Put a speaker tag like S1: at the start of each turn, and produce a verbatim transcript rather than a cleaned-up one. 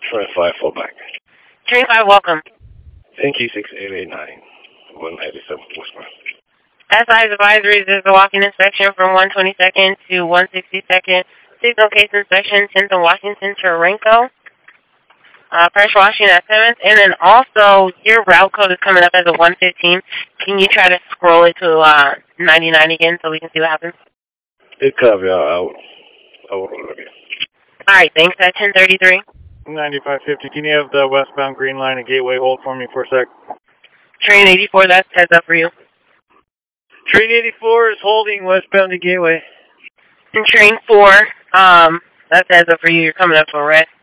S1: Train five, fall back.
S2: Train five, welcome.
S1: Thank you, six eight eight nine, one ninety-seven westbound.
S2: S I's advisories is the walking inspection from one twenty-second to one sixty-second. Signal case inspection, tenth and Washington to Renko. Uh, pressure washing at seventh. And then also, your route code is coming up as a one fifteen. Can you try to scroll it to uh, ninety-nine again so we can see what happens?
S1: It copy, I'll, I'll, I'll roll it again.
S2: All right, thanks. At ten thirty-three.
S3: ninety-five fifty, can you have the westbound Green Line at Gateway hold for me for a sec?
S2: Train eighty-four, that's heads up for you.
S3: Train eighty-four is holding westbound to Gateway.
S2: And train four, um, that's heads up for you. You're coming up to a rest.